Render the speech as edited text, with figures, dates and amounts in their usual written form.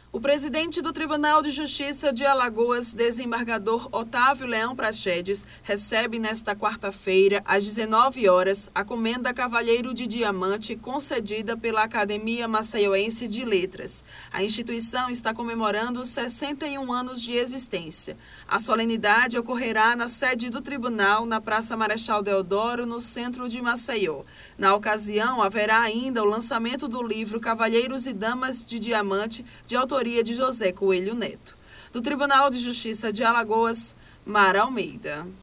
O presidente do Tribunal de Justiça de Alagoas, desembargador Otávio Leão Prachedes, recebe nesta quarta-feira, às 19 horas, a Comenda Cavalheiro de Diamante concedida pela Academia Maceioense de Letras. A instituição está comemorando 61 anos de existência. A solenidade ocorrerá na sede do tribunal, na Praça Marechal Deodoro, no centro de Maceió. Na ocasião, haverá ainda o lançamento do livro Cavalheiros e Damas de Diamante, de autoria de José Coelho Neto. Do Tribunal de Justiça de Alagoas, Mara Almeida.